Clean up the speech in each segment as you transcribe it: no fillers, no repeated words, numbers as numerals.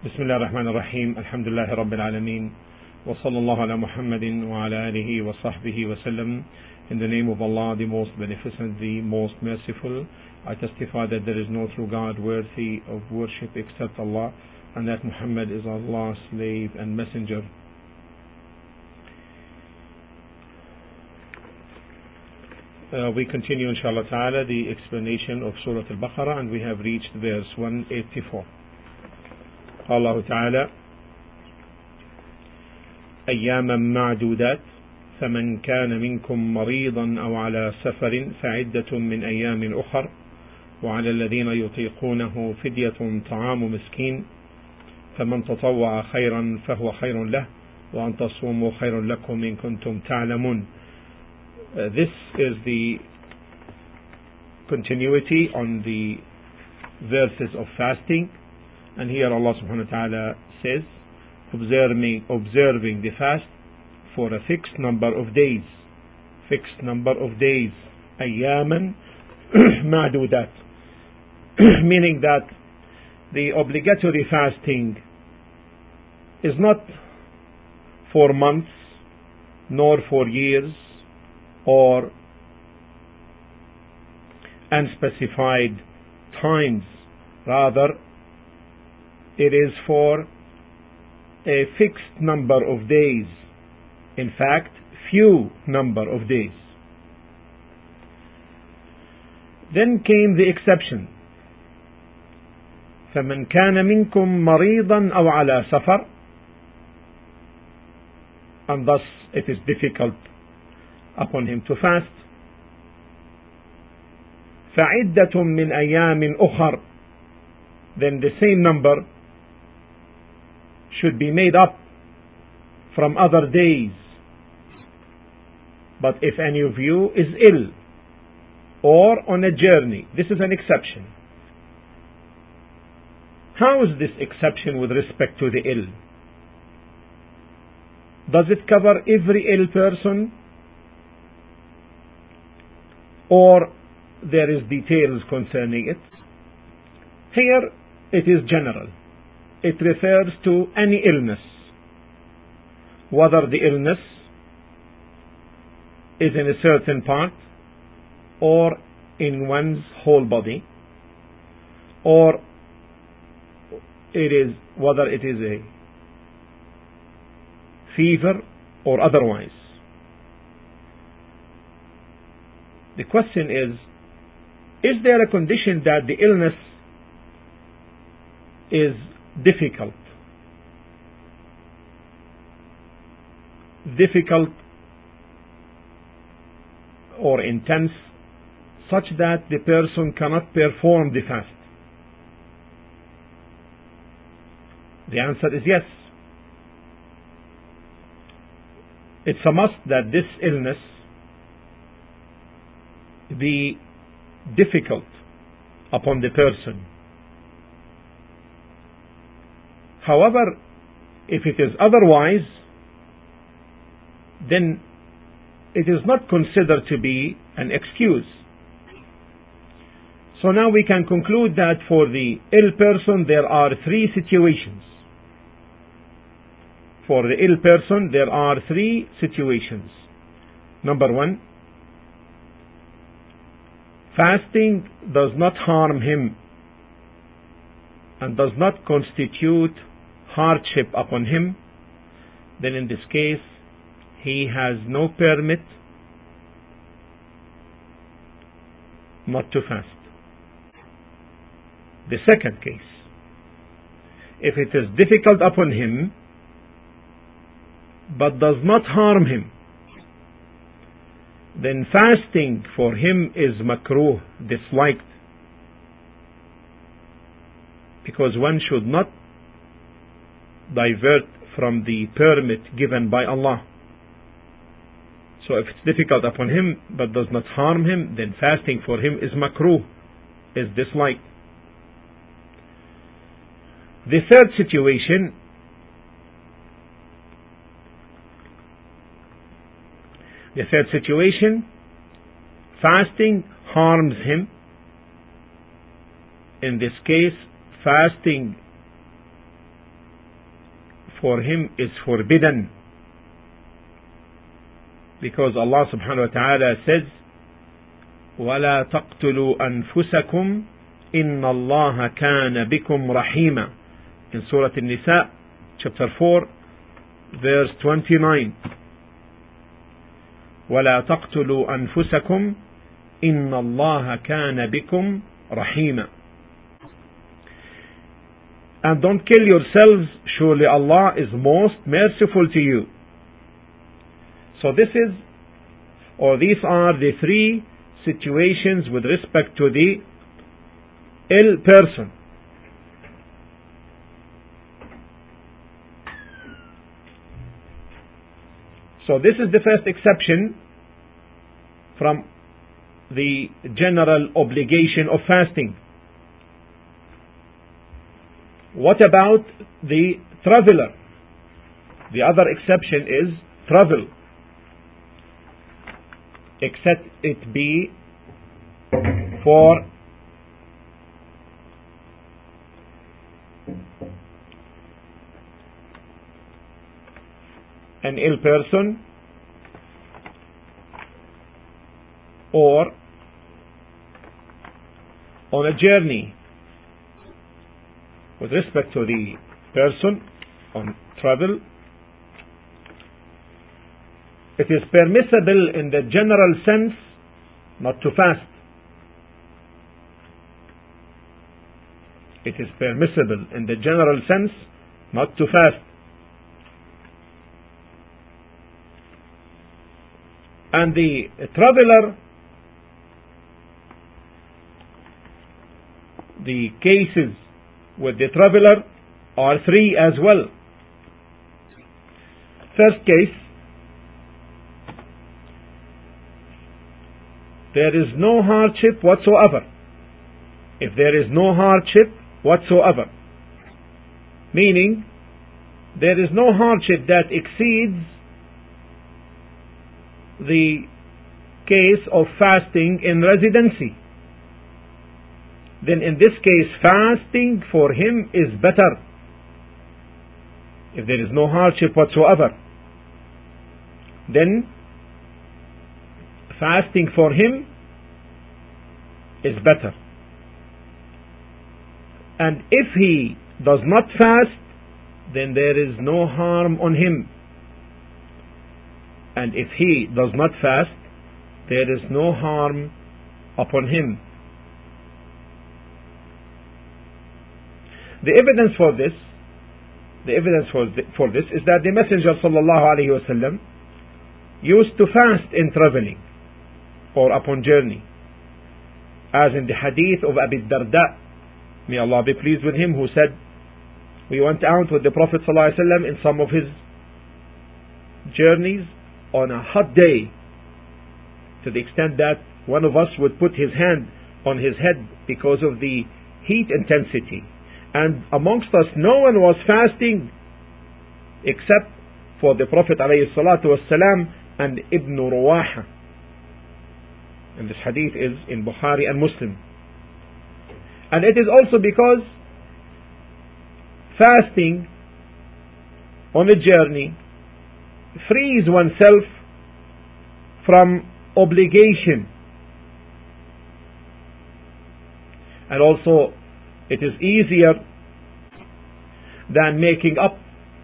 بسم الله الرحمن الرحيم الحمد لله رب العالمين وصلى الله على محمد وعلى آله وصحبه وسلم. In the name of Allah, the most beneficent, the most merciful, I testify that there is no true God worthy of worship except Allah, and that Muhammad is Allah's slave and messenger. We continue inshallah ta'ala the explanation of Surah Al-Baqarah, and we have reached verse 184. Allah Ta'ala أياما معدودات فمن كان منكم مريضا أو على سفر فعدة من أيام أخر وعلى الذين يطيقونه فدية طعام مسكين فمن تطوع خيرا فهو خير له وأن تصوموا خير لكم إن كنتم تعلمون. This is the continuity on the verses of fasting, and here Allah subhanahu wa ta'ala says observing the fast for a fixed number of days, أياما معدودات, meaning that the obligatory fasting is not for months nor for years or unspecified times, rather it is for a fixed number of days, in fact few number of days. Then came the exception, فمن كان منكم مريضا أو على سفر, and thus it is difficult upon him to fast. فعدة من أيام أخر, then the same number should be made up from other days. But if any of you is ill or on a journey, this is an exception. How is this exception with respect to the ill? Does it cover every ill person, or there is details concerning it? Here it is general. It refers to any illness, whether the illness is in a certain part or in one's whole body, or whether it is a fever or otherwise. The question is there a condition that the illness is difficult or intense, such that the person cannot perform the fast? The answer is yes. It's a must that this illness be difficult upon the person. However, if it is otherwise, then it is not considered to be an excuse. So now we can conclude that for the ill person there are three situations. For the ill person there are three situations. Number one, fasting does not harm him and does not constitute hardship upon him. Then in this case he has no permit not to fast. The second case, if it is difficult upon him but does not harm him, then fasting for him is makruh, disliked, because one should not divert from the permit given by Allah. So if it's difficult upon him but does not harm him, then fasting for him is makruh, is disliked. The third situation, fasting harms him. In this case, fasting for him is forbidden. Because Allah subhanahu wa ta'ala says, وَلَا تَقْتُلُوا أَنفُسَكُمْ إِنَّ اللَّهَ كَانَ بِكُمْ رَحِيمًا, in Surah An-Nisa, chapter 4, verse 29. وَلَا تَقْتُلُوا أَنفُسَكُمْ إِنَّ اللَّهَ كَانَ بِكُمْ رَحِيمًا. And don't kill yourselves, surely Allah is most merciful to you. So these are the three situations with respect to the ill person. So this is the first exception from the general obligation of fasting. What about the traveler? The other exception is travel, except it be for an ill person or on a journey. With respect to the person on travel, it is permissible in the general sense not to fast. It is permissible in the general sense not to fast. And the traveler, the cases with the traveler are three as well. First case, there is no hardship whatsoever. If there is no hardship whatsoever, meaning there is no hardship that exceeds the case of fasting in residency, then in this case fasting for him is better. If there is no hardship whatsoever, then fasting for him is better. And if he does not fast, then there is no harm on him. And if he does not fast, there is no harm upon him. The evidence for this is that the Messenger sallallahu alaihi wasallam used to fast in traveling or upon journey, as in the hadith of Abi Darda, may Allah be pleased with him, who said, we went out with the Prophet sallallahu alaihi wasallam in some of his journeys on a hot day, to the extent that one of us would put his hand on his head because of the heat intensity. And amongst us no one was fasting except for the Prophet ﷺ and Ibn Ruwaha. And this hadith is in Bukhari and Muslim. And it is also because fasting on a journey frees oneself from obligation, and also it is easier than making up,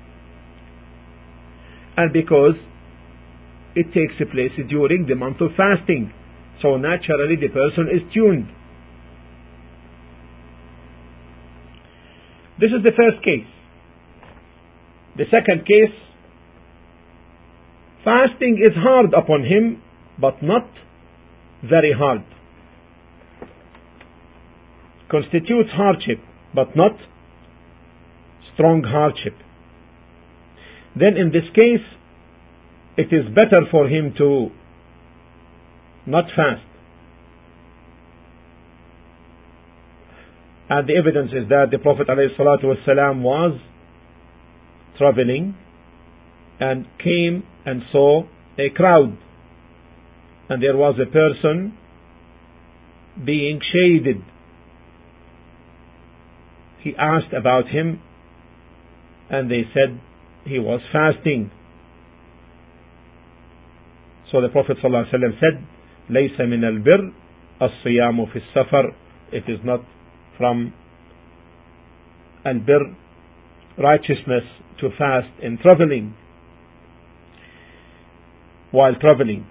and because it takes place during the month of fasting, so naturally the person is tuned. This is the first case. The second case, fasting is hard upon him, but not very hard. Constitutes hardship, but not strong hardship. Then in this case, it is better for him to not fast. And the evidence is that the Prophet ﷺ was traveling and came and saw a crowd, and there was a person being shaded. He asked about him, and they said he was fasting. So the Prophet ﷺ said, لَيْسَ مِنَ الْبِرِّ الصِّيَامُ فِي السَّفَرِ. It is not from al-birr, righteousness, to fast in traveling, while traveling.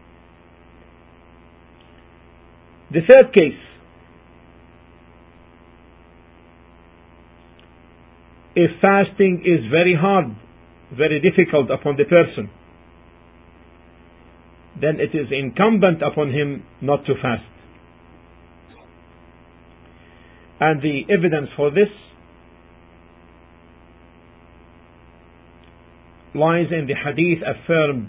The third case, if fasting is very hard, very difficult upon the person, then it is incumbent upon him not to fast. And the evidence for this lies in the hadith affirmed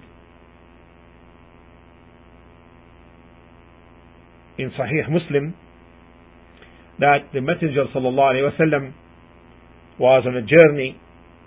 in Sahih Muslim, that the Messenger ﷺ was on a journey,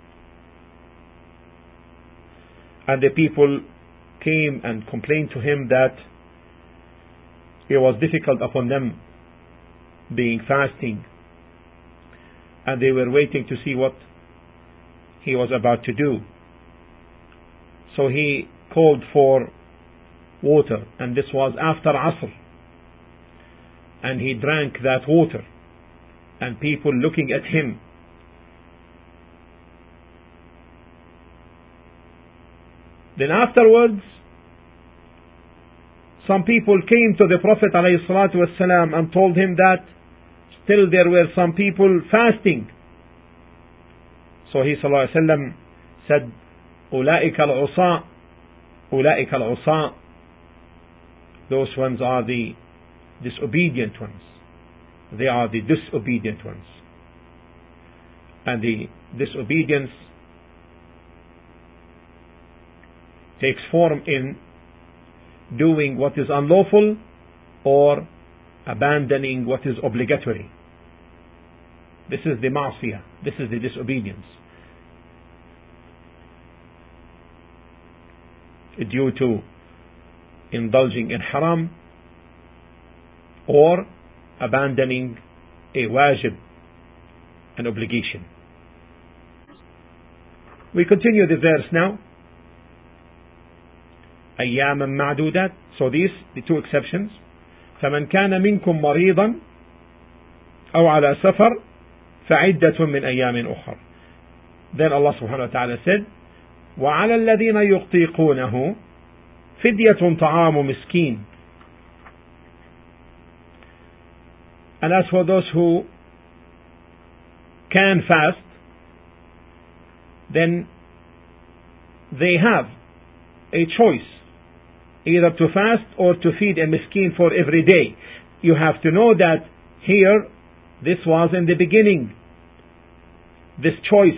and the people came and complained to him that it was difficult upon them being fasting, and they were waiting to see what he was about to do. So he called for water, and this was after Asr, and he drank that water, and people looking at him. Then afterwards, some people came to the Prophet ﷺ and told him that still there were some people fasting. So he ﷺ said, أولئك العصاة, أولئك العصاة, those ones are the disobedient ones. They are the disobedient ones. And the disobedience takes form in doing what is unlawful or abandoning what is obligatory. This is the ma'siyah. This is the disobedience. Due to indulging in haram or abandoning a wajib, an obligation. We continue the verse now. أياما معدودات. So these, the two exceptions. فمن كان منكم مريضا أو على سفر فعدة من أيام أخر. Then Allah subhanahu wa ta'ala said, وعلى الذين يطيقونه فدية طعام مسكين. And as for those who can fast, then they have a choice, either to fast or to feed a miskin for every day. You have to know that here, this was in the beginning, this choice.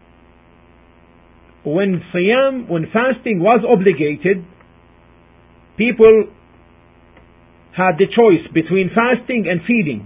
When siyam, when fasting was obligated, people had the choice between fasting and feeding.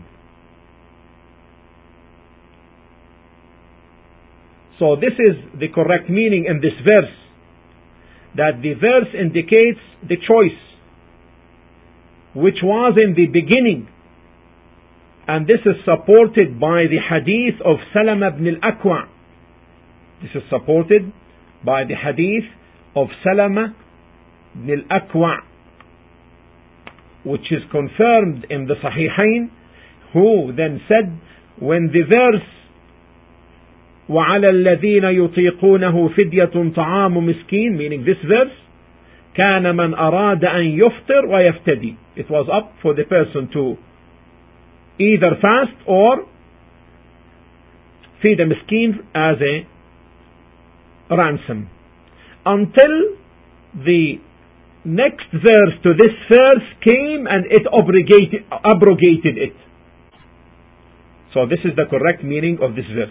So this is the correct meaning in this verse, that the verse indicates the choice which was in the beginning, and this is supported by the hadith of Salama ibn al-Akwa. This is supported by the hadith of Salama ibn al-Akwa, which is confirmed in the Sahihain, who then said, when the verse وَعَلَى الَّذِينَ يُطِيقُونَهُ فِدْيَةٌ طَعَامُ مِسْكِينٍ, meaning this verse, كَانَ مَنْ أَرَادَ أَنْ يُفْطِرْ وَيَفْتَدِي. It was up for the person to either fast or feed a miskin as a ransom, until the next verse to this verse came and it abrogated it. So this is the correct meaning of this verse.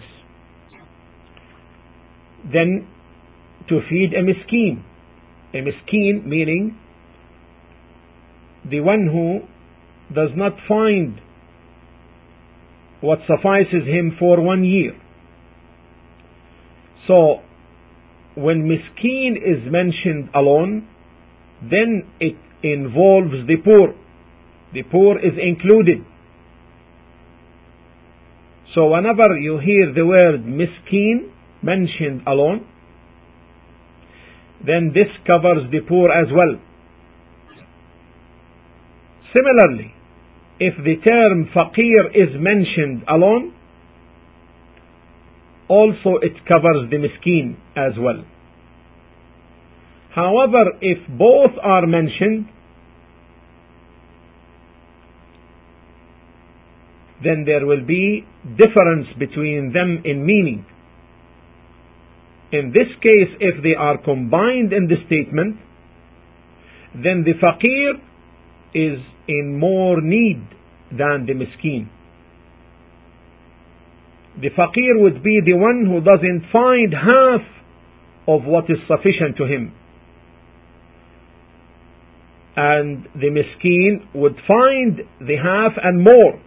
Then to feed a miskin. A miskin meaning the one who does not find what suffices him for 1 year. So when miskin is mentioned alone, then it involves the poor. The poor is included. So whenever you hear the word miskin mentioned alone, then this covers the poor as well. Similarly, if the term faqir is mentioned alone, also it covers the miskin as well. However, if both are mentioned, then there will be difference between them in meaning. In this case, if they are combined in the statement, then the faqir is in more need than the miskin. The faqir would be the one who doesn't find half of what is sufficient to him, and the miskin would find the half and more,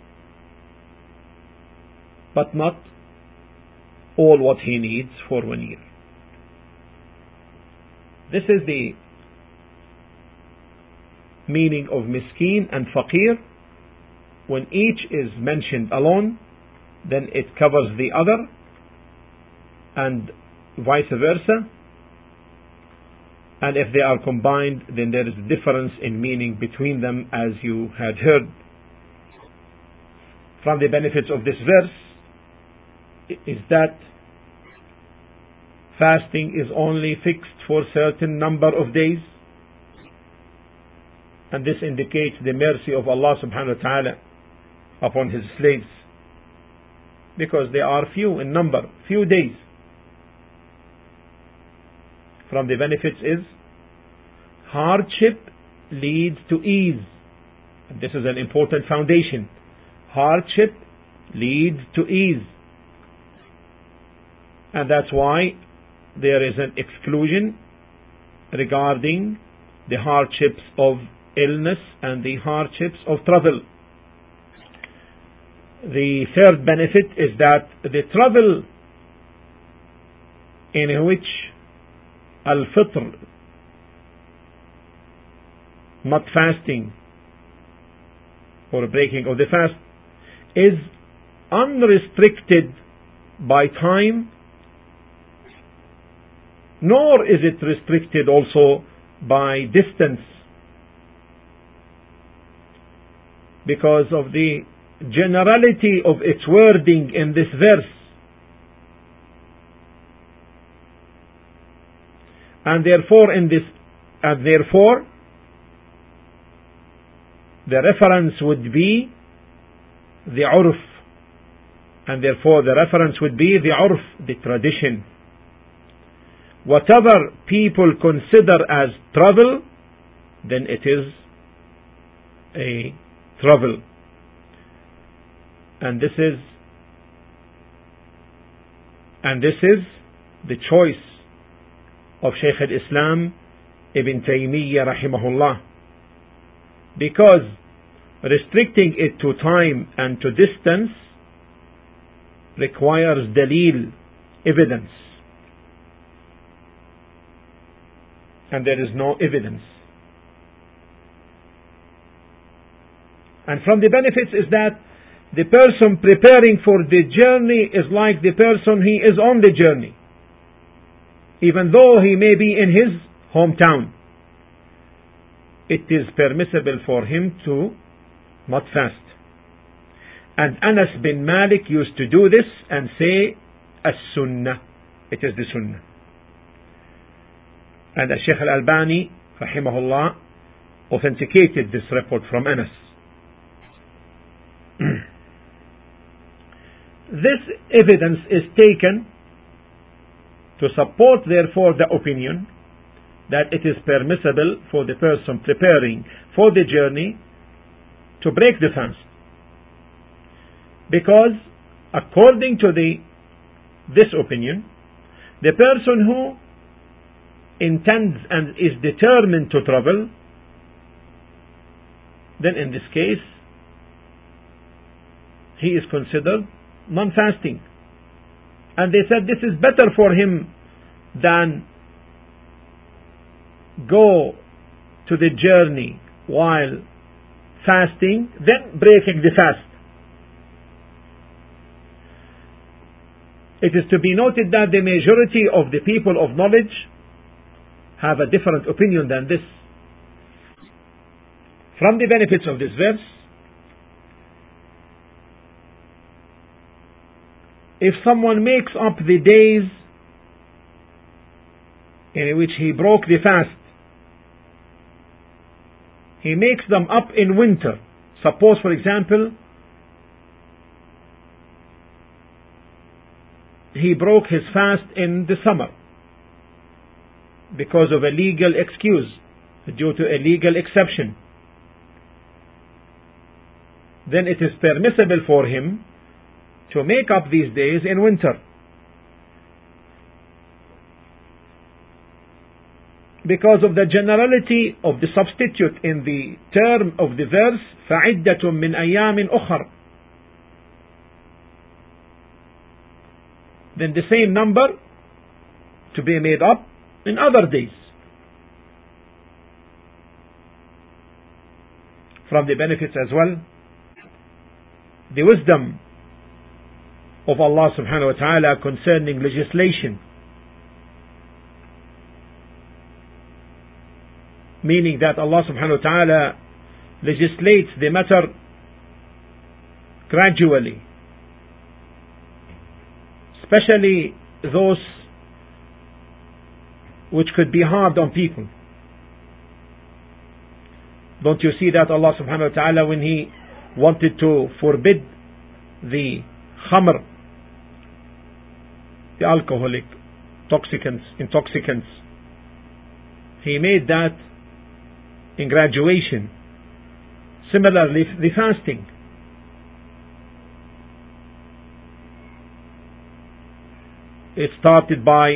but not all what he needs for 1 year. This is the meaning of miskin and faqir. When each is mentioned alone, then it covers the other, and vice versa. And if they are combined, then there is a difference in meaning between them, as you had heard. From the benefits of this verse is that fasting is only fixed for a certain number of days, and this indicates the mercy of Allah subhanahu wa ta'ala upon His slaves, because they are few in number, few days. From the benefits is hardship leads to ease. And this is an important foundation. Hardship leads to ease. And that's why there is an exclusion regarding the hardships of illness and the hardships of travel. The third benefit is that the travel in which al-fitr, not fasting or breaking of the fast, is unrestricted by time, nor is it restricted also by distance, because of the generality of its wording in this verse. And therefore the reference would be the urf, and therefore the reference would be the urf, the tradition. Whatever people consider as travel, then it is a travel. And this is the choice of Shaykh al-Islam Ibn Taymiyyah rahimahullah, because restricting it to time and to distance requires dalil, evidence, and there is no evidence. And from the benefits is that the person preparing for the journey is like the person he is on the journey, even though he may be in his hometown. It is permissible for him to not fast. And Anas bin Malik used to do this and say, as-sunnah, it is the sunnah. And Shaykh al-Albani rahimahullah authenticated this report from Anas. This evidence is taken to support therefore the opinion that it is permissible for the person preparing for the journey to break the fast, because according to this opinion, the person who intends and is determined to travel, then in this case he is considered non-fasting. And they said this is better for him than go to the journey while fasting than breaking the fast. It is to be noted that the majority of the people of knowledge have a different opinion than this. From the benefits of this verse, if someone makes up the days in which he broke the fast, he makes them up in winter. Suppose, for example, he broke his fast in the summer because of a legal excuse, due to a legal exception. Then it is permissible for him to make up these days in winter, because of the generality of the substitute in the term of the verse, فَعِدَّةٌ مِّنْ أَيَّامٍ أُخَرٍ. Then the same number to be made up in other days. From the benefits as well, the wisdom of Allah subhanahu wa ta'ala concerning legislation, meaning that Allah subhanahu wa ta'ala legislates the matter gradually, especially those which could be hard on people. Don't you see that Allah subhanahu wa ta'ala, when He wanted to forbid the khamr, the alcoholic intoxicants, He made that in graduation. Similarly, the fasting. It started by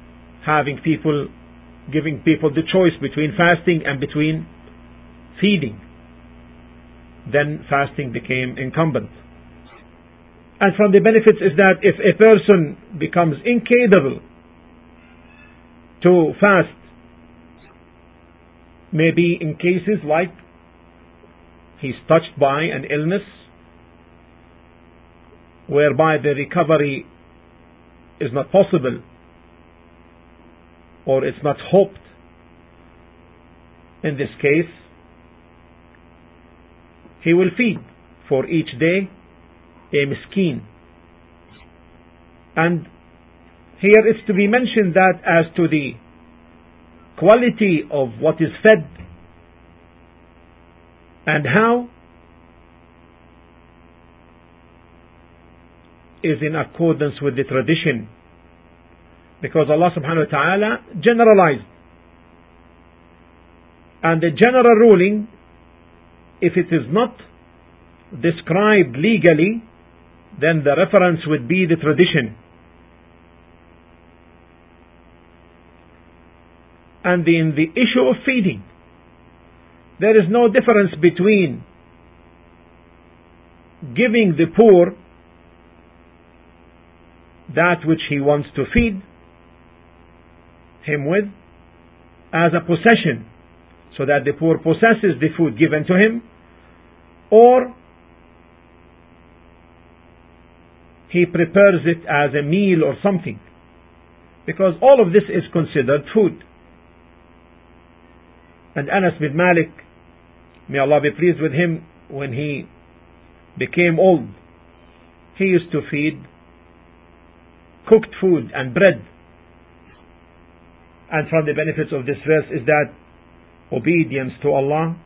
giving people the choice between fasting and between feeding. Then fasting became incumbent. And from the benefits is that if a person becomes incapable to fast, maybe in cases like he's touched by an illness whereby the recovery is not possible, or it's not hoped, in this case he will feed for each day a miskin. And here it's to be mentioned that as to the quality of what is fed and how is in accordance with the tradition, because Allah subhanahu wa ta'ala generalized, and the general ruling, if it is not described legally, then the reference would be the tradition. And in the issue of feeding, there is no difference between giving the poor that which he wants to feed him with as a possession, so that the poor possesses the food given to him, or he prepares it as a meal or something, because all of this is considered food. And Anas bin Malik, may Allah be pleased with him, when he became old, he used to feed cooked food and bread. And from the benefits of this verse is that obedience to Allah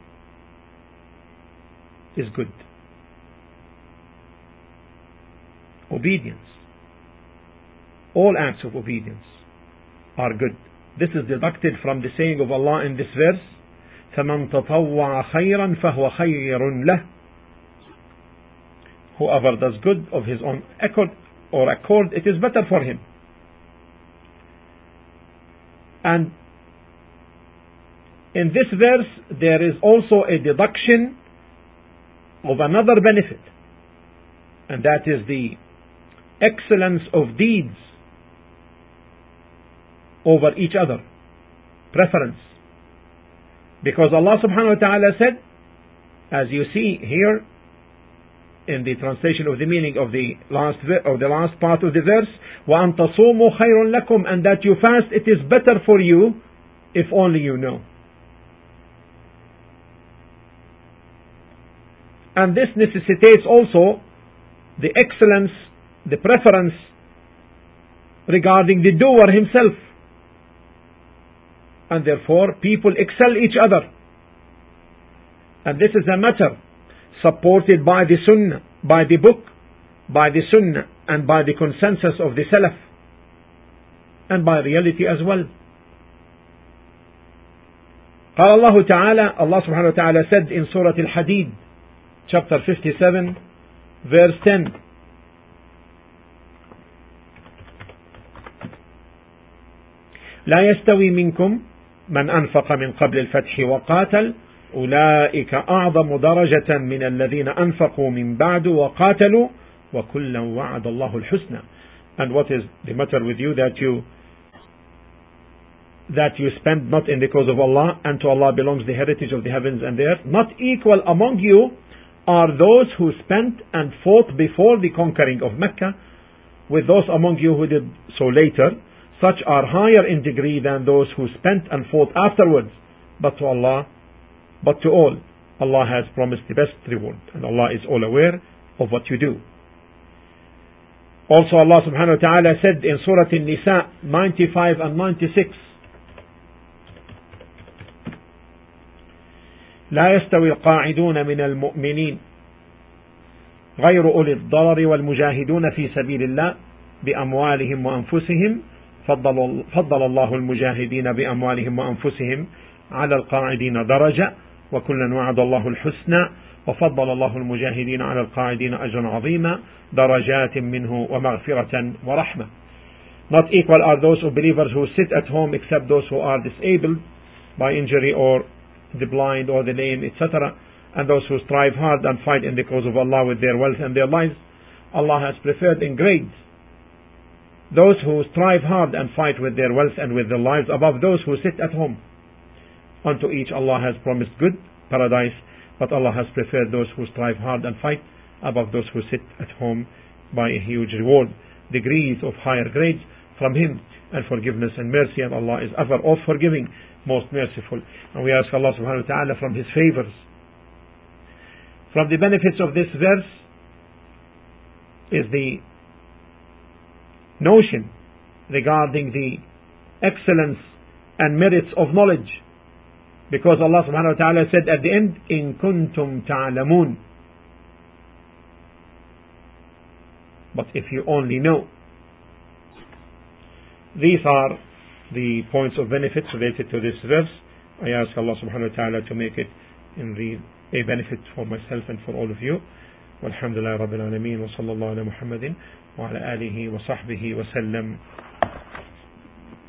is good. Obedience, all acts of obedience are good. This is deducted from the saying of Allah in this verse, فَمَنْ تَطَوَّعَ خَيْرًا فَهُوَ خَيْرٌ لَهُ. Whoever does good of his own accord, it is better for him. And in this verse there is also a deduction of another benefit, and that is the excellence of deeds over each other, preference. Because Allah subhanahu wa ta'ala said, as you see here in the translation of the meaning of the last part of the verse, وَأَن تَصُومُوا خَيْرٌ لَكُمْ, and that you fast, it is better for you. if only you know. And this necessitates also the excellence, the preference regarding the doer himself. And therefore people excel each other. And this is a matter supported by the Sunnah, by the book, by the Sunnah, and by the consensus of the Salaf, and by reality as well. قال الله تعالى, Allah subhanahu wa ta'ala said in Surah Al-Hadid, chapter 57, verse 10, لا يستوي منكم من أنفق من قبل الفتح وقاتل أولئك أعظم درجة من الذين أنفقوا من بعد وقاتلوا وكلا وعد الله الحسنى. And what is the matter with you that you spend not in the cause of Allah, and to Allah belongs the heritage of the heavens and the earth? Not equal among you are those who spent and fought before the conquering of Mecca with those among you who did so later. Such are higher in degree than those who spent and fought afterwards. But to all, Allah has promised the best reward, and Allah is all aware of what you do. Also Allah subhanahu wa ta'ala said in Surah An-Nisa 95 and 96, لا يستوي القاعدون من المؤمنين غير أولي الضرر والمجاهدون في سبيل الله بأموالهم وأنفسهم فضل الله المجاهدين بأموالهم وأنفسهم على القاعدين درجة وكلا وعد الله الحسنى وفضل الله المجاهدين على القاعدين أجرا عظيما درجات منه ومغفرة ورحمة. Not equal are those of believers who sit at home except those who are disabled by injury or the blind or the lame, etc., and those who strive hard and fight in the cause of Allah with their wealth and their lives. Allah has preferred in grades those who strive hard and fight with their wealth and with their lives above those who sit at home. Unto each Allah has promised good, paradise, but Allah has preferred those who strive hard and fight above those who sit at home by a huge reward, degrees of higher grades from Him, and forgiveness and mercy, and Allah is ever all forgiving, most merciful. And we ask Allah subhanahu wa ta'ala from His favors. From the benefits of this verse is the notion regarding the excellence and merits of knowledge, because Allah subhanahu wa ta'ala said at the end, in kuntum ta'lamun, but if you only know. These are the points of benefits related to this verse. I ask Allah subhanahu wa ta'ala to make it in a benefit for myself and for all of you. Walhamdulillah Rabbil Alameen wa sallallahu ala Muhammadin wa ala alihi wa sahbihi wa sallam.